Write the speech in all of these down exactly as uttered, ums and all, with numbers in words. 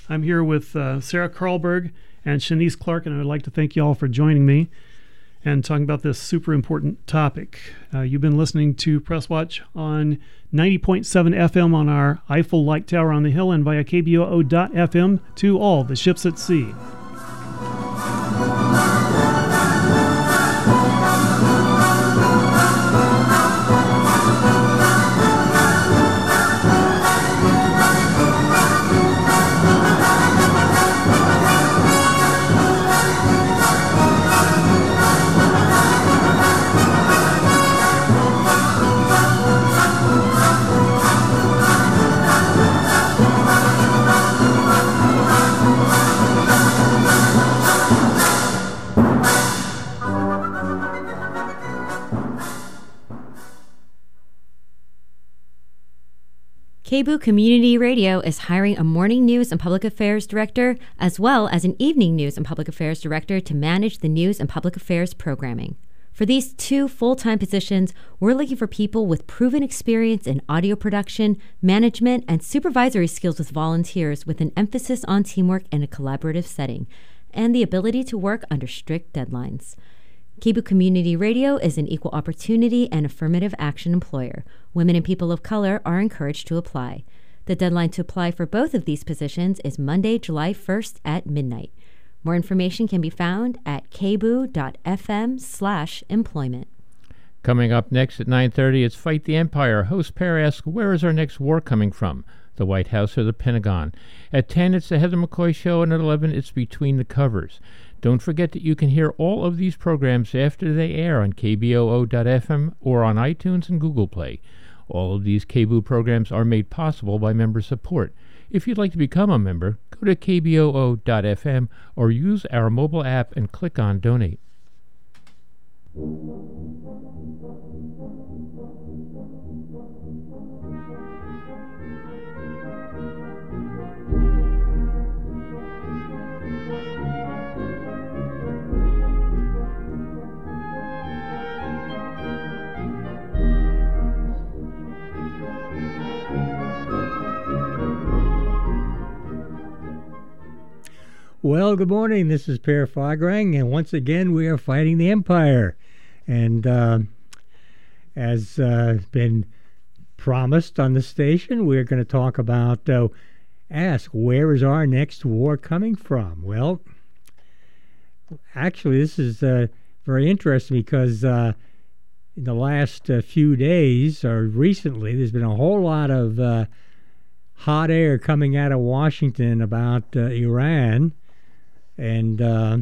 I'm here with uh, Sarah Carlberg and Shanice Clark, and I'd like to thank you all for joining me and talking about this super important topic. Uh, you've been listening to Press Watch on ninety point seven F M on our Eiffel Light Tower on the hill and via K B O O dot F M to all the ships at sea. K B O O Community Radio is hiring a morning news and public affairs director as well as an evening news and public affairs director to manage the news and public affairs programming. For these two full-time positions, we're looking for people with proven experience in audio production, management, and supervisory skills with volunteers with an emphasis on teamwork in a collaborative setting, and the ability to work under strict deadlines. K B O O Community Radio is an equal opportunity and affirmative action employer. Women and people of color are encouraged to apply. The deadline to apply for both of these positions is Monday, July first at midnight. More information can be found at kboo.fm slash employment. Coming up next at nine thirty, it's Fight the Empire. Host Per asks, where is our next war coming from? The White House or the Pentagon? At ten, it's the Heather McCoy Show, and at eleven, it's Between the Covers. Don't forget that you can hear all of these programs after they air on K B O O dot F M or on iTunes and Google Play. All of these K B O O programs are made possible by member support. If you'd like to become a member, go to K B O O dot F M or use our mobile app and click on Donate. Well, good morning. This is Per Fagrang, and once again we are fighting the empire. And uh, as uh, been promised on the station, we're going to talk about, uh, ask, where is our next war coming from? Well, actually, this is uh, very interesting because uh, in the last uh, few days, or recently, there's been a whole lot of uh, hot air coming out of Washington about uh, Iran. And uh,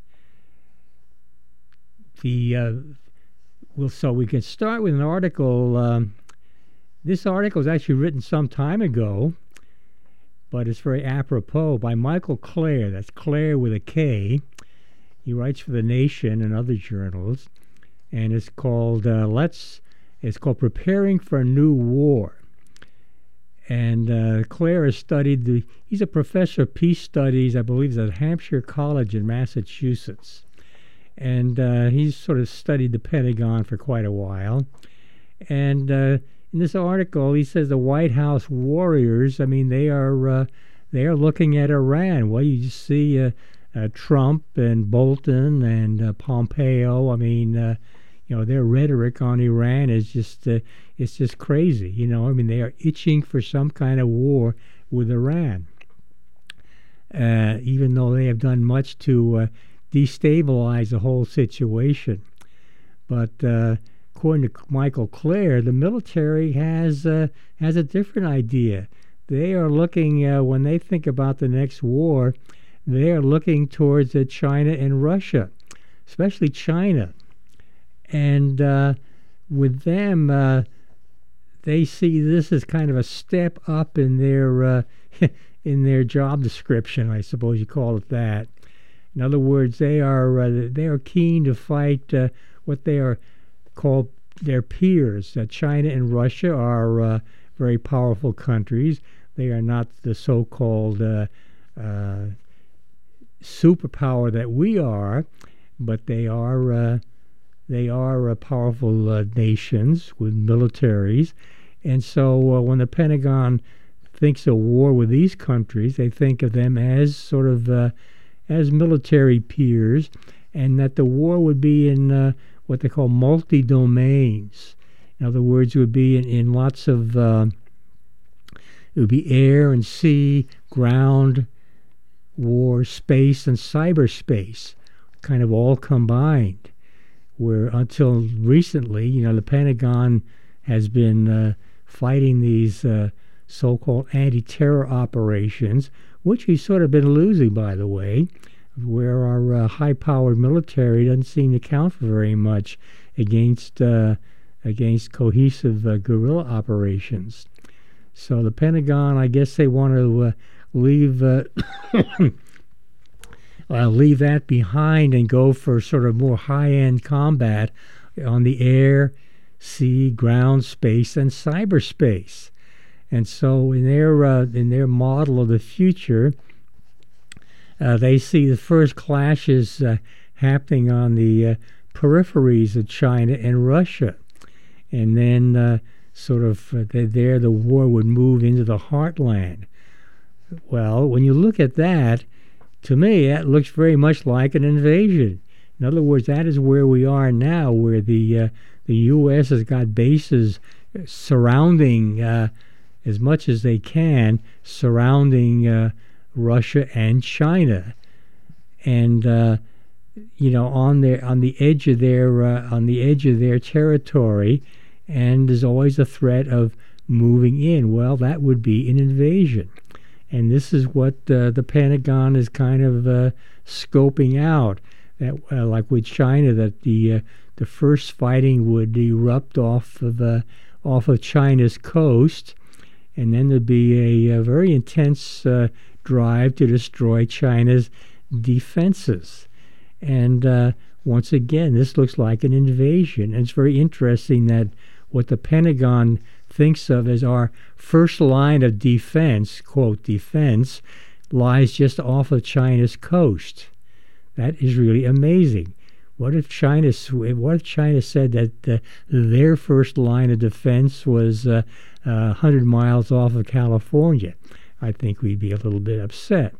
the uh, well, so we can start with an article. Um, this article is actually written some time ago, but it's very apropos, by Michael Clare. That's Clare with a K. He writes for The Nation and other journals, and it's called uh, "Let's." It's called "Preparing for a New War." And uh, Clare has studied the, he's a professor of peace studies, I believe, at Hampshire College in Massachusetts. And uh, he's sort of studied the Pentagon for quite a while. And uh, in this article, he says the White House warriors, I mean, they are uh, they are looking at Iran. Well, you just see uh, uh, Trump and Bolton and uh, Pompeo. I mean, uh, you know, their rhetoric on Iran is just uh, it's just crazy. You know, I mean, they are itching for some kind of war with Iran, uh, even though they have done much to uh, destabilize the whole situation. But uh, according to Michael Clare, the military has uh, has a different idea. They are looking, uh, when they think about the next war, they are looking towards uh, China and Russia, especially China. And uh, with them, uh, they see this as kind of a step up in their uh, in their job description, I suppose you call it that. In other words, they are uh, they are keen to fight uh, what they are called their peers. Uh, China and Russia are uh, very powerful countries. They are not the so-called uh, uh, superpower that we are, but they are. Uh, They are uh, powerful uh, nations with militaries. And so uh, when the Pentagon thinks of war with these countries, they think of them as sort of uh, as military peers, and that the war would be in uh, what they call multi-domains. In other words, it would be in, in lots of, uh, it would be air and sea, ground, war, space, and cyberspace, kind of all combined. Where until recently, you know, the Pentagon has been uh, fighting these uh, so-called anti-terror operations, which we've sort of been losing, by the way, where our uh, high-powered military doesn't seem to count for very much against uh, against cohesive uh, guerrilla operations. So the Pentagon, I guess they want to uh, leave uh, uh, leave that behind and go for sort of more high-end combat on the air, sea, ground, space, and cyberspace. And so in their uh, in their model of the future, uh, they see the first clashes uh, happening on the uh, peripheries of China and Russia. And then uh, sort of uh, there the war would move into the heartland. Well, when you look at that, to me, that looks very much like an invasion. In other words, that is where we are now, where the uh, the U S has got bases surrounding, uh, as much as they can, surrounding uh, Russia and China, and uh, you know, on their on the edge of their uh, on the edge of their territory, and there's always a threat of moving in. Well, that would be an invasion. And this is what uh, the Pentagon is kind of uh, scoping out, that uh, like with China, that the uh, the first fighting would erupt off of uh, off of China's coast, and then there'd be a, a very intense uh, drive to destroy China's defenses. And uh, once again, this looks like an invasion. And it's very interesting that what the Pentagon thinks of as our first line of defense, quote, defense, lies just off of China's coast. That is really amazing. What if China, what if China said that uh, their first line of defense was uh, uh, one hundred miles off of California? I think we'd be a little bit upset.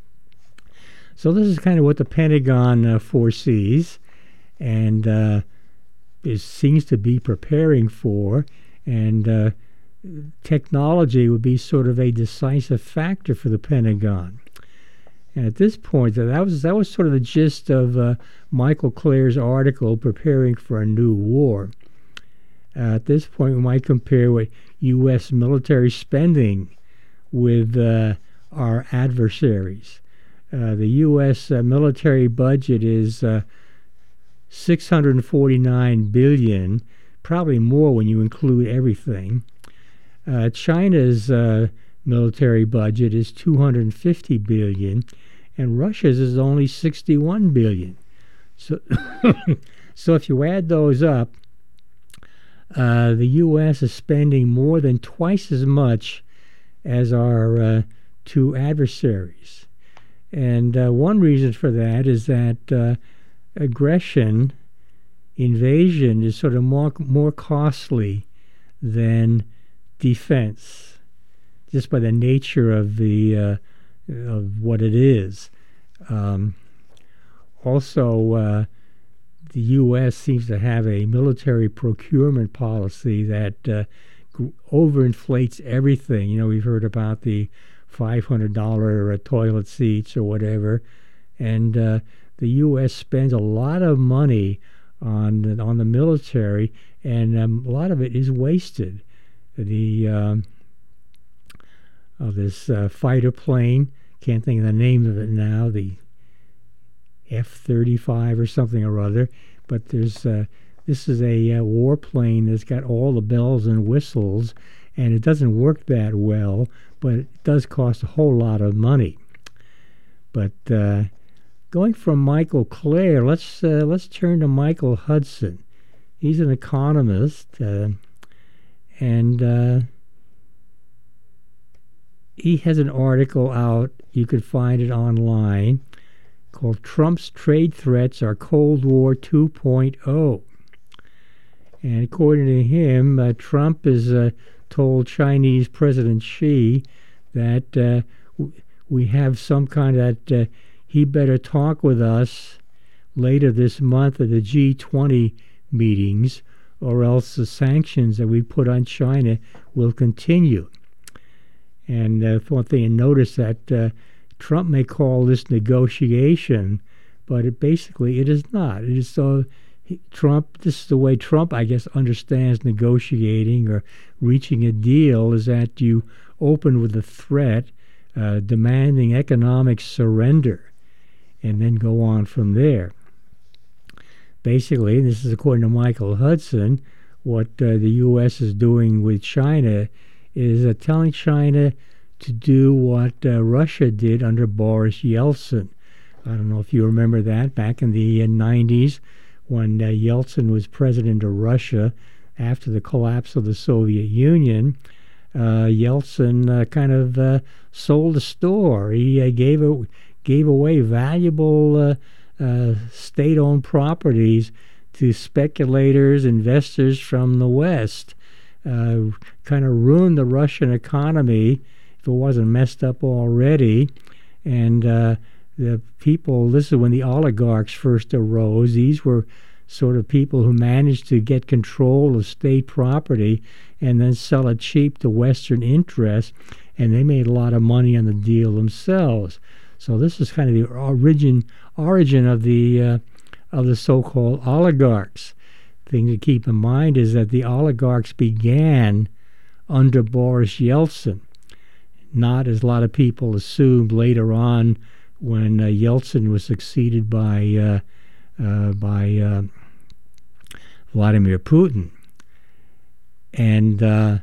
So this is kind of what the Pentagon uh, foresees, and uh, is, seems to be preparing for. And uh, technology would be sort of a decisive factor for the Pentagon. And at this point, that was that was sort of the gist of uh, Michael Clare's article, Preparing for a New War. Uh, at this point, we might compare what U S military spending with uh, our adversaries. Uh, the U S uh, military budget is uh, six hundred forty-nine billion dollars, probably more when you include everything. Uh, China's uh, military budget is two hundred fifty billion dollars, and Russia's is only sixty-one billion dollars. So, so if you add those up, uh, the U S is spending more than twice as much as our uh, two adversaries. And uh, one reason for that is that uh, aggression, invasion, is sort of more, more costly than defense, just by the nature of the uh, of what it is. Um, also, uh, the U S seems to have a military procurement policy that uh, overinflates everything. You know, we've heard about the five hundred dollars uh, toilet seats or whatever, and uh, the U S spends a lot of money on on the military, and um, a lot of it is wasted. The um, of this uh, fighter plane, can't think of the name of it now, the F thirty-five or something or other, but there's uh, this is a uh, warplane that's got all the bells and whistles, and it doesn't work that well, but it does cost a whole lot of money. But uh, going from Michael Clare, let's uh, let's turn to Michael Hudson. He's an economist, uh, and uh, he has an article out. You could find it online, called "Trump's Trade Threats Are Cold War two point oh." And according to him, uh, Trump has uh, told Chinese President Xi that uh, w- we have some kind of that uh, he better talk with us later this month at the G twenty meetings, or else the sanctions that we put on China will continue. And uh, one thing to notice that uh, Trump may call this negotiation, but it basically it is not. It is so he, Trump. This is the way Trump, I guess, understands negotiating or reaching a deal, is that you open with a threat, uh, demanding economic surrender, and then go on from there. Basically, this is according to Michael Hudson, what uh, the U S is doing with China is uh, telling China to do what uh, Russia did under Boris Yeltsin. I don't know if you remember that back in the uh, nineties when uh, Yeltsin was president of Russia after the collapse of the Soviet Union. Uh, Yeltsin uh, kind of uh, sold a store. He uh, gave a, gave away valuable uh, uh, state-owned properties to speculators, investors from the West. Uh, kind of ruined the Russian economy if it wasn't messed up already. And uh, the people, this is when the oligarchs first arose. These were sort of people who managed to get control of state property and then sell it cheap to Western interests, and they made a lot of money on the deal themselves. So this is kind of the origin origin of the uh, of the so-called oligarchs. Thing to keep in mind is that the oligarchs began under Boris Yeltsin, not as a lot of people assumed later on when uh, Yeltsin was succeeded by uh, uh, by uh, Vladimir Putin. And uh,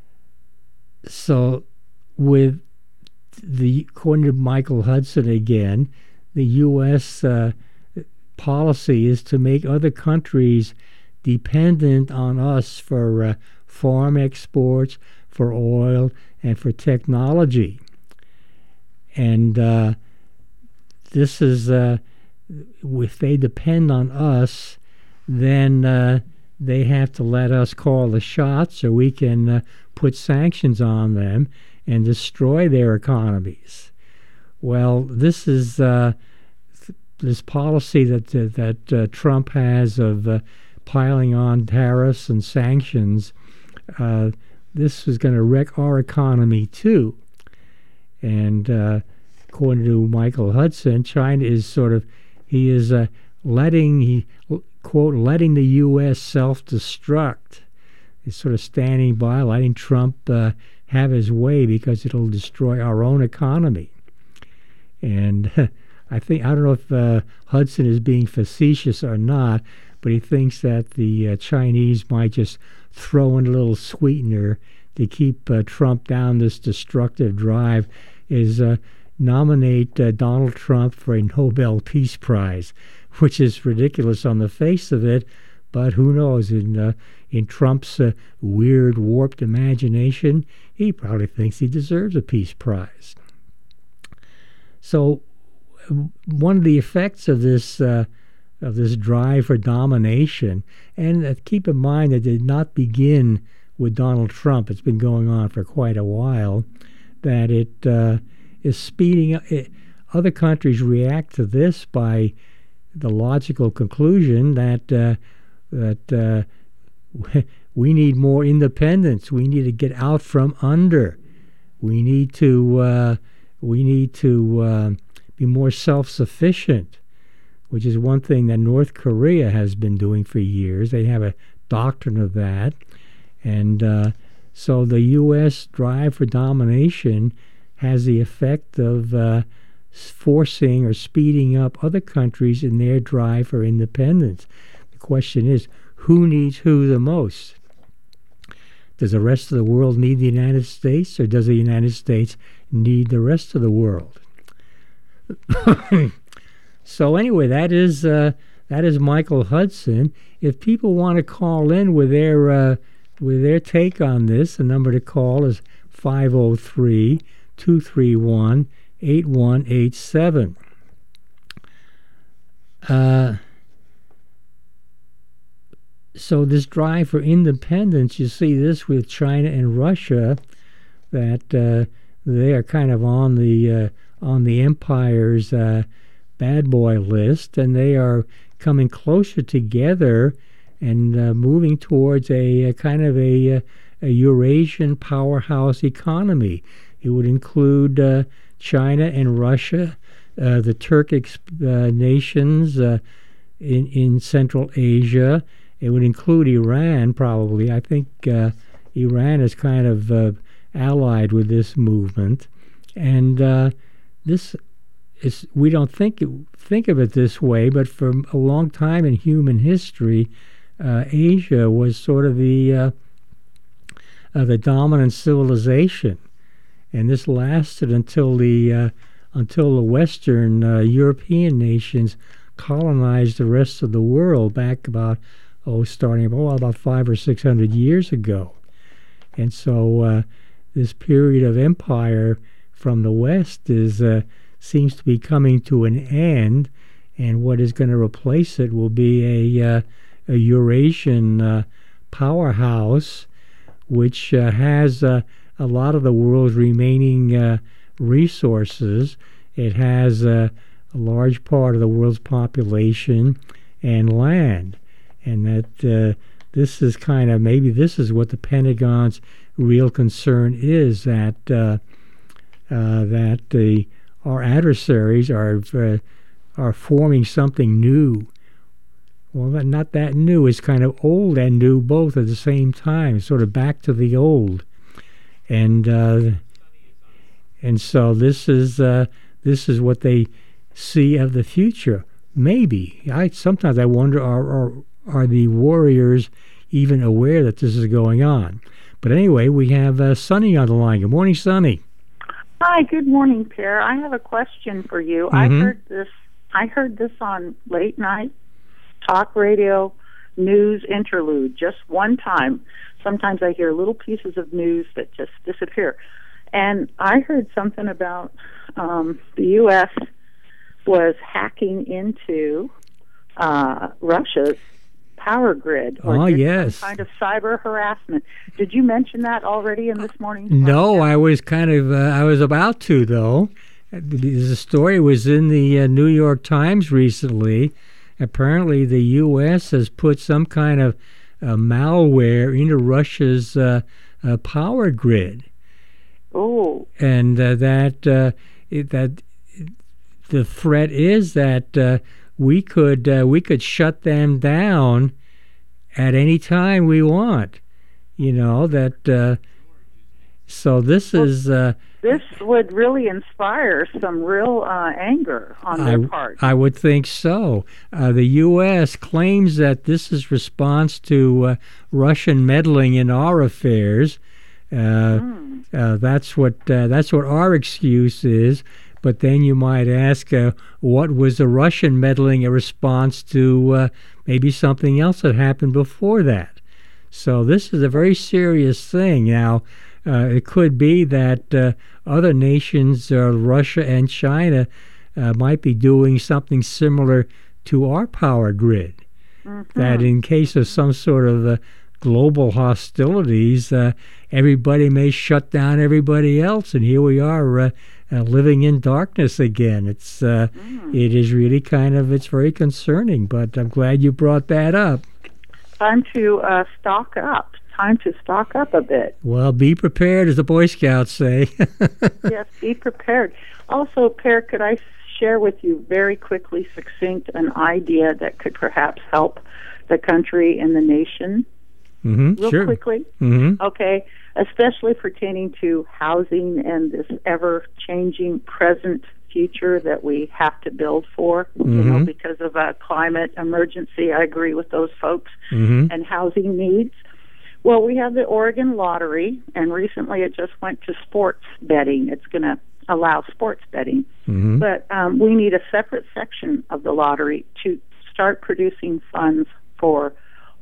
so with the, according to Michael Hudson again, the U S uh, policy is to make other countries dependent on us for uh, farm exports, for oil, and for technology. And uh, this is, uh, if they depend on us, then uh, they have to let us call the shots, or we can uh, put sanctions on them and destroy their economies. Well, this is uh, th- this policy that uh, that uh, Trump has of uh, piling on tariffs and sanctions. Uh, this is going to wreck our economy too. And uh, according to Michael Hudson, China is sort of he is uh, letting he quote letting the U S self-destruct. He's sort of standing by, letting Trump uh, have his way because it'll destroy our own economy. And I think I don't know if uh, Hudson is being facetious or not, but he thinks that the uh, Chinese might just throw in a little sweetener to keep uh, Trump down this destructive drive, is uh, nominate uh, Donald Trump for a Nobel Peace Prize, which is ridiculous on the face of it, but who knows, in uh, in Trump's uh, weird, warped imagination, he probably thinks he deserves a Peace Prize. So one of the effects of this uh, of this drive for domination, and uh, keep in mind that it did not begin with Donald Trump. It's been going on for quite a while, that it uh, is speeding up. It, other countries react to this by the logical conclusion that uh, that uh, we need more independence. We need to get out from under. We need to uh, we need to uh, be more self-sufficient, which is one thing that North Korea has been doing for years. They have a doctrine of that. And uh, so the U S drive for domination has the effect of uh, forcing or speeding up other countries in their drive for independence. The question is, who needs who the most? Does the rest of the world need the United States, or does the United States need the rest of the world? So anyway, that is uh, that is Michael Hudson. If people want to call in with their uh, with their take on this, the number to call is five oh three, two three one, eight one eight seven. Uh, so this drive for independence, you see this with China and Russia, that uh, they are kind of on the uh, on the empire's uh, bad boy list, and they are coming closer together and uh, moving towards a, a kind of a, a Eurasian powerhouse economy. It would include uh, China and Russia, uh, the Turkic uh, nations uh, in in Central Asia. It would include Iran, probably. I think uh, Iran is kind of uh, allied with this movement, and uh, this is, we don't think it, think of it this way, but for a long time in human history, uh, Asia was sort of the uh, uh, the dominant civilization, and this lasted until the uh, until the Western uh, European nations colonized the rest of the world back about oh, starting oh, about five or six hundred years ago, and so uh, this period of empire from the West is uh, seems to be coming to an end, and what is going to replace it will be a uh, a Eurasian uh, powerhouse, which uh, has uh, a lot of the world's remaining uh, resources. It has uh, a large part of the world's population and land. And that uh, this is kind of, maybe this is what the Pentagon's real concern is, that uh, uh, that the our adversaries are uh, are forming something new. Well, not that new. It's kind of old and new both at the same time, sort of back to the old. And uh, and so this is uh, this is what they see of the future. Maybe I sometimes I wonder are are Are the warriors even aware that this is going on? But anyway, we have uh, Sonny on the line. Good morning, Sonny. Hi, good morning, Per. I have a question for you. Mm-hmm. I heard this. I heard this on late night talk radio news interlude just one time. Sometimes I hear little pieces of news that just disappear, and I heard something about um, the U S was hacking into uh, Russia's power grid, or oh, did yes. some kind of cyber harassment. Did you mention that already in this morning's No, podcast? I was kind of, uh, I was about to, though. The story was in the uh, New York Times recently. Apparently, the U S has put some kind of uh, malware into Russia's uh, uh, power grid. Oh. And uh, that, uh, it, that the threat is that uh, we could uh, we could shut them down at any time we want. You know that. Uh, so this well, is. Uh, this would really inspire some real uh, anger on their I, part. I would think so. Uh, the U S claims that this is response to uh, Russian meddling in our affairs. Uh, mm. uh, that's what uh, that's what our excuse is. But then you might ask, uh, what was the Russian meddling a response to uh, maybe something else that happened before that? So this is a very serious thing. Now, uh, it could be that uh, other nations, uh, Russia and China, uh, might be doing something similar to our power grid. Mm-hmm. That in case of some sort of uh, global hostilities, uh, everybody may shut down everybody else, and here we are uh, uh, living in darkness again. It's uh, mm. it is really kind of, it's very concerning, but I'm glad you brought that up. Time to uh, stock up. Time to stock up a bit. Well, be prepared, as the Boy Scouts say. Yes, be prepared. Also, Per, could I share with you very quickly, succinct, an idea that could perhaps help the country and the nation? Mm-hmm, Real sure. quickly? Mm-hmm. Okay, especially pertaining to housing and this ever-changing present future that we have to build for, mm-hmm. you know, because of a climate emergency. I agree with those folks, mm-hmm. and housing needs. Well, we have the Oregon Lottery, and recently it just went to sports betting. It's going to allow sports betting. Mm-hmm. But um, we need a separate section of the lottery to start producing funds for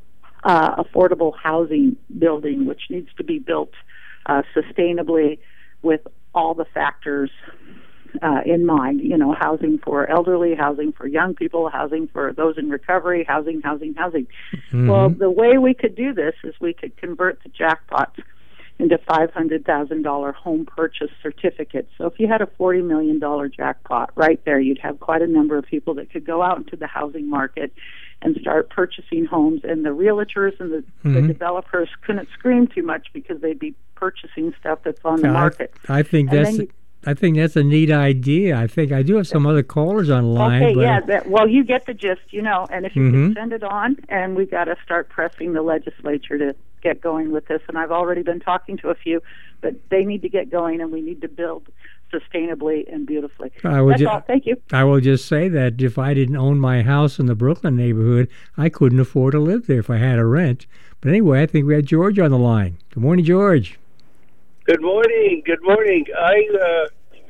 uh, affordable housing building, which needs to be built uh, sustainably with all the factors uh, in mind. You know, housing for elderly, housing for young people, housing for those in recovery, housing, housing, housing. Mm-hmm. Well, the way we could do this is we could convert the jackpots into five hundred thousand dollars home purchase certificates. So if you had a forty million dollars jackpot right there, you'd have quite a number of people that could go out into the housing market and start purchasing homes, and the realtors and the, mm-hmm. the developers couldn't scream too much because they'd be purchasing stuff that's on the I, market. I think and that's you, I think that's a neat idea. I think I do have some other callers on the line. Okay, but yeah. That, well, you get the gist, you know, and if you mm-hmm. can send it on, and we've got to start pressing the legislature to get going with this. And I've already been talking to a few, but they need to get going, and we need to build sustainably and beautifully. I will That's ju- all. Thank you. I will just say that if I didn't own my house in the Brooklyn neighborhood, I couldn't afford to live there if I had a rent. But anyway, I think we had George on the line. Good morning, George. Good morning. Good morning. I uh,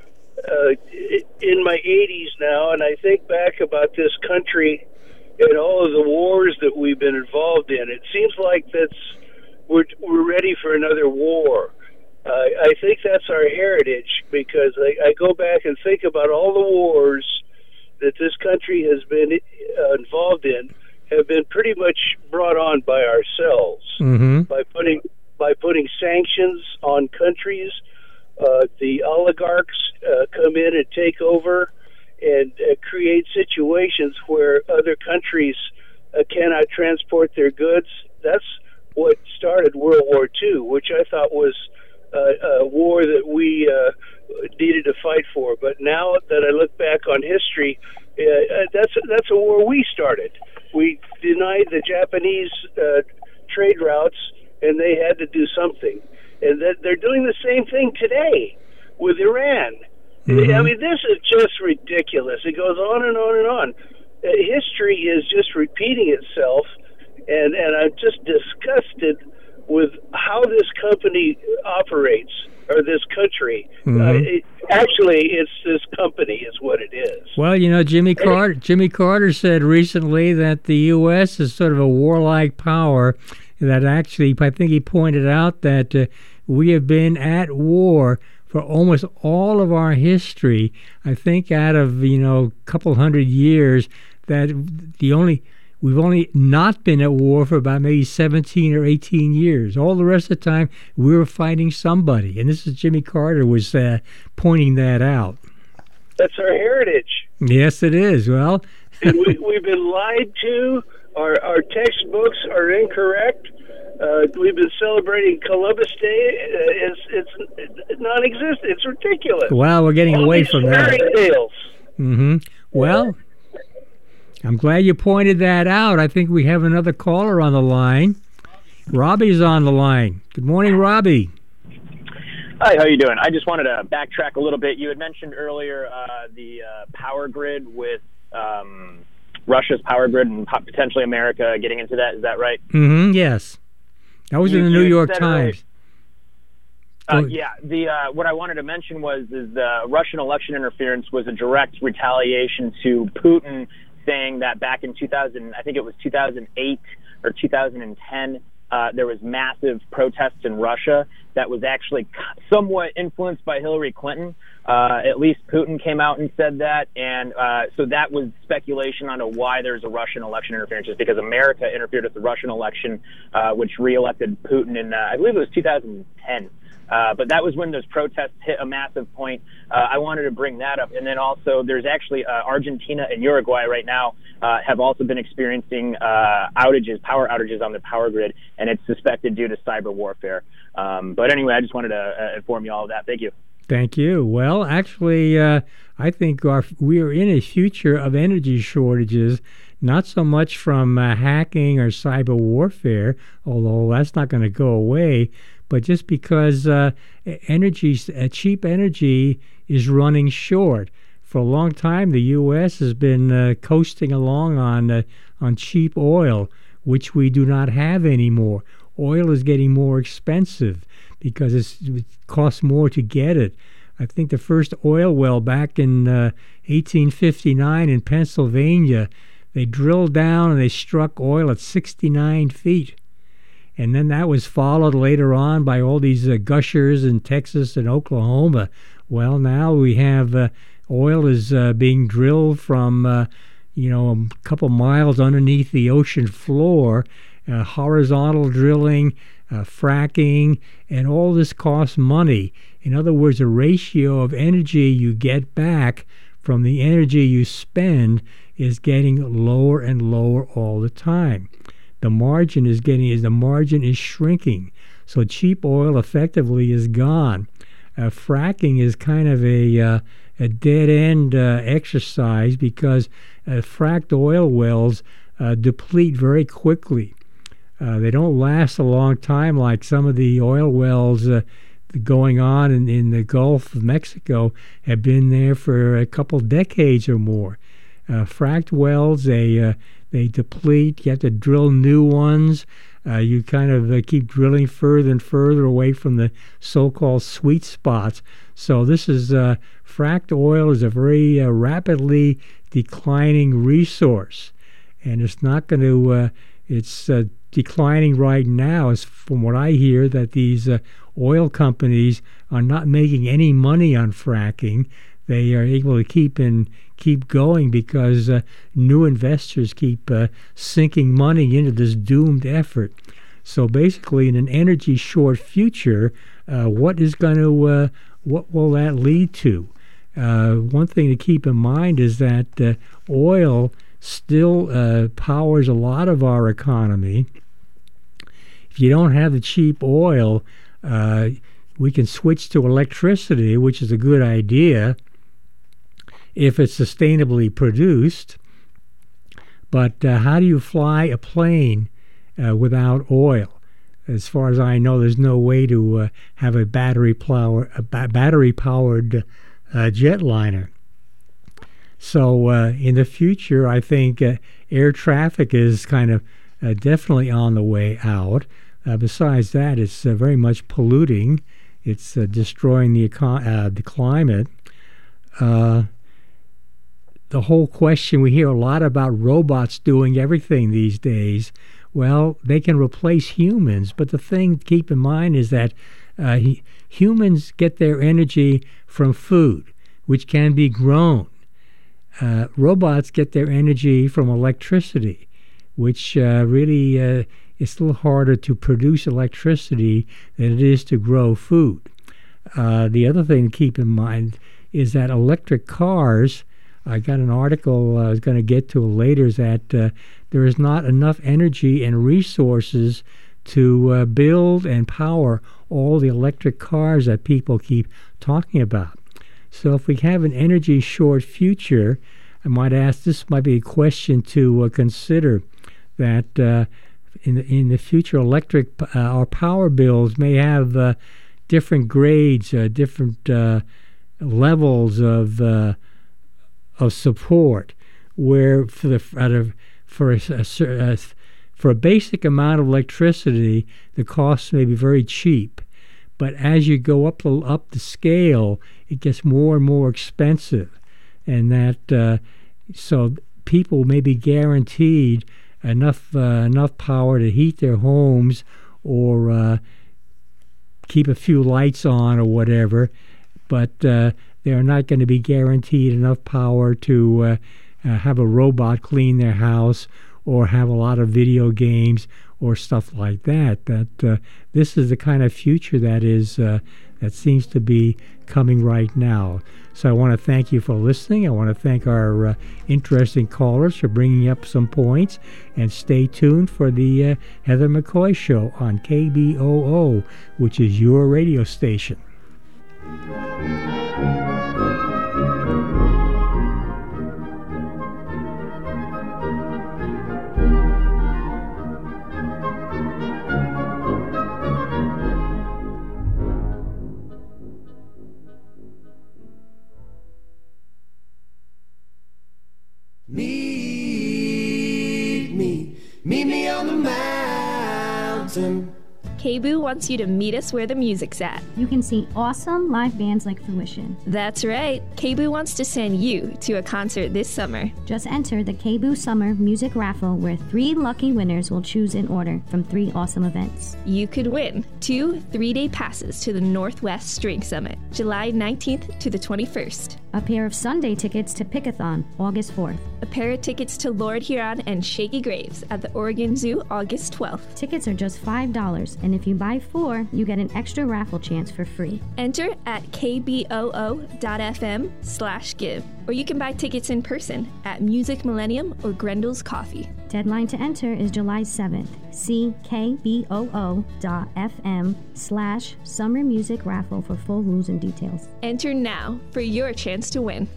uh, in my eighties now, and I think back about this country and all of the wars that we've been involved in. It seems like that's we're we're ready for another war. Uh, I think that's our heritage, because I, I go back and think about all the wars that this country has been uh, involved in have been pretty much brought on by ourselves, mm-hmm. by putting by putting sanctions on countries. Uh, the oligarchs uh, come in and take over and uh, create situations where other countries uh, cannot transport their goods. That's what started World War Two, which I thought was uh, a war that we uh, needed to fight for. But now that I look back on history, uh, that's that's a war we started. We denied the Japanese uh, trade routes, and they had to do something. And that they're doing the same thing today with Iran. Mm-hmm. I mean, this is just ridiculous. It goes on and on and on. Uh, history is just repeating itself, and, and I'm just disgusted with how this company operates, or this country. Mm-hmm. Uh, it, actually, it's this company is what it is. Well, you know, Jimmy Carter, Jimmy Carter said recently that the U S is sort of a warlike power. That actually, I think he pointed out that uh, we have been at war for almost all of our history. I think out of, you know, a couple hundred years, that the only we've only not been at war for about maybe seventeen or eighteen years. All the rest of the time, we were fighting somebody. And this is Jimmy Carter was uh, pointing that out. That's our heritage. Yes, it is. Well, and we, we've been lied to. Our, our textbooks are incorrect. Uh, we've been celebrating Columbus Day. Uh, it's, it's non-existent. It's ridiculous. Well, we're getting All away these from fairy that. Tales. Mm-hmm. Well, I'm glad you pointed that out. I think we have another caller on the line. Robbie's on the line. Good morning, Robbie. Hi, how you doing? I just wanted to backtrack a little bit. You had mentioned earlier uh, the uh, power grid with um, Russia's power grid and potentially America getting into that. Is that right? Mm-hmm. Yes. That was you, in the New York Times. Earlier, Uh, yeah, the uh, what I wanted to mention was is the Russian election interference was a direct retaliation to Putin saying that back in two thousand, I think it was two thousand eight or two thousand ten, uh, there was massive protests in Russia that was actually somewhat influenced by Hillary Clinton. Uh, at least Putin came out and said that, and uh, so that was speculation on why there's a Russian election interference, just because America interfered with the Russian election, uh, which reelected Putin in, uh, I believe it was two thousand ten. Uh, but that was when those protests hit a massive point. Uh, I wanted to bring that up. And then also there's actually uh, Argentina and Uruguay right now uh, have also been experiencing uh, outages, power outages on the power grid, and it's suspected due to cyber warfare. Um, but anyway, I just wanted to uh, inform you all of that. Thank you. Thank you. Well, actually, uh, I think our, we are in a future of energy shortages, not so much from uh, hacking or cyber warfare, although that's not going to go away, but just because uh, energy, uh, cheap energy is running short. For a long time, the U S has been uh, coasting along on uh, on cheap oil, which we do not have anymore. Oil is getting more expensive because it's, it costs more to get it. I think the first oil well back in uh, eighteen fifty-nine in Pennsylvania, they drilled down and they struck oil at sixty-nine feet. And then that was followed later on by all these uh, gushers in Texas and Oklahoma. Well, now we have uh, oil is uh, being drilled from, uh, you know, a couple miles underneath the ocean floor, uh, horizontal drilling, uh, fracking, and all this costs money. In other words, the ratio of energy you get back from the energy you spend is getting lower and lower all the time. The margin is getting is the margin is shrinking. So cheap oil effectively is gone. Uh, fracking is kind of a uh, a dead end uh, exercise because uh, fracked oil wells uh, deplete very quickly. Uh, they don't last a long time like some of the oil wells uh, going on in, in the Gulf of Mexico have been there for a couple decades or more. Uh, fracked wells, they uh, they deplete. You have to drill new ones. Uh, you kind of uh, keep drilling further and further away from the so-called sweet spots. So this is uh, fracked oil is a very uh, rapidly declining resource, and it's not going to. Uh, it's uh, declining right now. Is from what I hear that these uh, oil companies are not making any money on fracking. They are able to keep in keep going because uh, new investors keep uh, sinking money into this doomed effort. So basically, in an energy short future, uh, what is going to uh, what will that lead to? Uh, one thing to keep in mind is that uh, oil still uh, powers a lot of our economy. If you don't have the cheap oil, uh, we can switch to electricity, which is a good idea if it's sustainably produced. But uh, how do you fly a plane uh, without oil? As far as I know, there's no way to uh, have a battery power, a ba- battery-powered uh, jetliner. So uh, in the future, I think uh, air traffic is kind of uh, definitely on the way out. Uh, besides that, it's uh, very much polluting. It's uh, destroying the, econ- uh, the climate. Uh, the whole question, we hear a lot about robots doing everything these days. Well, they can replace humans, but the thing to keep in mind is that uh, he, humans get their energy from food, which can be grown. Uh, robots get their energy from electricity, which uh, really uh, is a little harder to produce electricity than it is to grow food. Uh, the other thing to keep in mind is that electric cars, I got an article I was going to get to later, is that uh, there is not enough energy and resources to uh, build and power all the electric cars that people keep talking about. So if we have an energy short future, I might ask, this might be a question to uh, consider, that uh, in, the, in the future electric uh, our power bills may have uh, different grades, uh, different uh, levels of uh, of support, where for the out of, for a, a, a for a basic amount of electricity, the costs may be very cheap, but as you go up the, up the scale, it gets more and more expensive, and that uh, so people may be guaranteed enough uh, enough power to heat their homes or uh, keep a few lights on or whatever, but uh, they're not going to be guaranteed enough power to uh, uh, have a robot clean their house or have a lot of video games or stuff like that. That uh, this is the kind of future that is uh, that seems to be coming right now. So I want to thank you for listening. I want to thank our uh, interesting callers for bringing up some points. And stay tuned for the uh, Heather McCoy Show on K B O O, which is your radio station. Meet me, meet me on the mountain. K B O O wants you to meet us where the music's at. You can see awesome live bands like Fruition. That's right. K B O O wants to send you to a concert this summer. Just enter the K B O O Summer Music Raffle, where three lucky winners will choose in order from three awesome events. You could win two three-day passes to the Northwest String Summit, July nineteenth to the twenty-first. A pair of Sunday tickets to Pickathon, August fourth. A pair of tickets to Lord Huron and Shaky Graves at the Oregon Zoo, August twelfth. Tickets are just five dollars, and if you buy four, you get an extra raffle chance for free. Enter at kboo.fm slash give, or you can buy tickets in person at Music Millennium or Grendel's Coffee. Deadline to enter is July seventh. See kboo.fm slash summer music raffle for full rules and details. Enter now for your chance to win.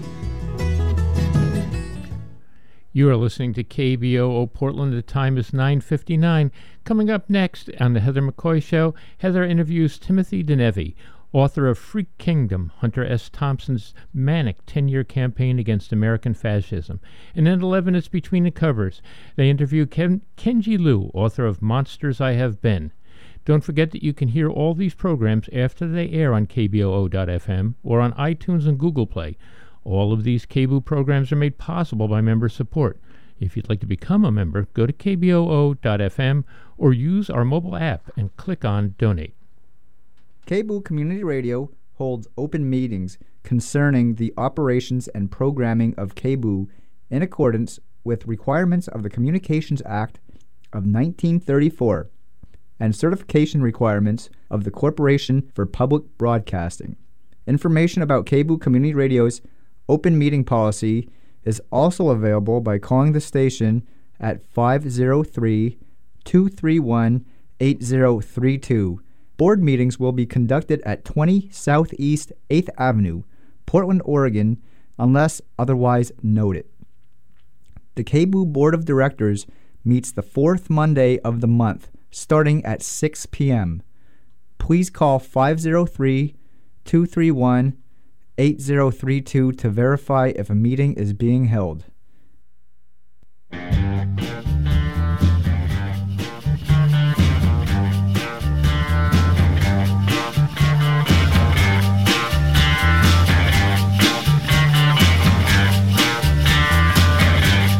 You are listening to K B O O Portland. The time is nine fifty-nine. Coming up next on the Heather McCoy Show, Heather interviews Timothy DeNevy, author of Freak Kingdom, Hunter S. Thompson's manic ten-year campaign against American fascism. And at eleven, it's Between the Covers. They interview Ken- Kenji Liu, author of Monsters I Have Been. Don't forget that you can hear all these programs after they air on K B O O dot F M or on iTunes and Google Play. All of these K B O O programs are made possible by member support. If you'd like to become a member, go to K B O O dot F M or use our mobile app and click on Donate. K B O O Community Radio holds open meetings concerning the operations and programming of K B O O in accordance with requirements of the Communications Act of nineteen thirty-four and certification requirements of the Corporation for Public Broadcasting. Information about K B O O Community Radio's open meeting policy is also available by calling the station at five oh three, two three one, eight oh three two. Board meetings will be conducted at twenty Southeast eighth Avenue, Portland, Oregon, unless otherwise noted. The K B O O Board of Directors meets the fourth Monday of the month, starting at six p.m. Please call five oh three, two three one, eight oh three two to verify if a meeting is being held.